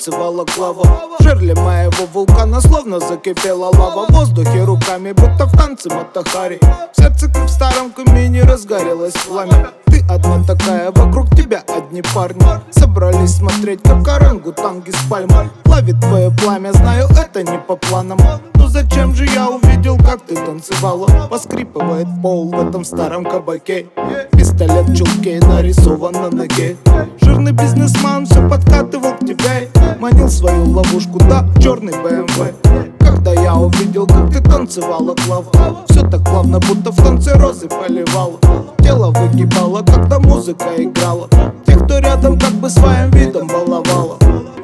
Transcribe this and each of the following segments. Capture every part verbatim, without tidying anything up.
танцевала Клава. В жерле моего вулкана словно закипела лава. В воздухе руками, будто в танце Матахари. В сердце, как в старом камине, разгорелось пламя. Ты одна такая, вокруг тебя одни парни. Собрались смотреть, как орангутанги с пальмой. Ловит твое пламя, знаю, это не по планам. Но зачем же я увидел, как ты танцевала? Поскрипывает пол в этом старом кабаке. Пистолет в чулке нарисован на ноге. Жирный бизнесмен все подкатывал к тебе. Манил свою ловушку, да, в черный бэ эм вэ. Когда я увидел, как ты танцевала, Клава, все так плавно, будто в танце розы поливала. Тело выгибало, когда музыка играла. Тех, кто рядом, как бы своим видом баловала.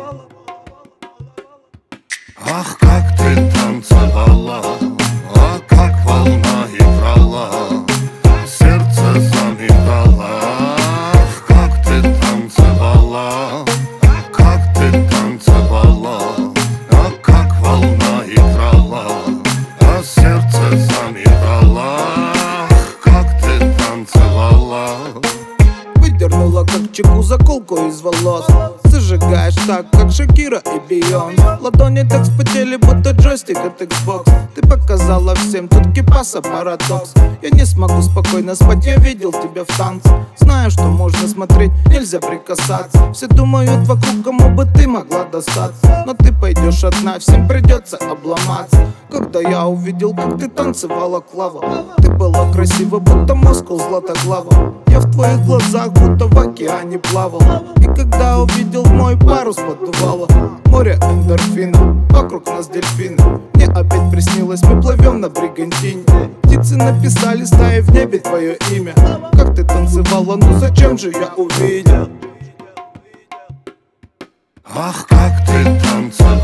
Ах, как ты танцевала, а как волна играла, сердце замирало. Ах, как ты танцевала, как ты танцевала, а как волна играла, а сердце замирало. Ах, как ты танцевала. Выдернула как чеку заколку из волос. Зажигаешь так, как Шакира и Бейонс. Ладони так вспотели, будто джойстик от Xbox. Ты показала всем, тут кипаса парадокс. Я не смогу спокойно спать, я видел тебя в танце. Знаю, что можно смотреть, нельзя прикасаться. Все думают вокруг, кому бы ты могла достаться. Но ты пойдешь одна, всем придется обломаться. Когда я увидел, как ты танцевала, Клава, ты была красива, будто Москва златоглава. Я в твоих глазах, будто в океане плавал. И когда увидел мой парус, поддувало море эндорфин, вокруг нас дельфины. Мне опять приснилось, мы плывем на бригантине. Птицы написали стаи в небе твое имя. Как ты танцевала, ну зачем же я увидел? Ах, как ты танцевала.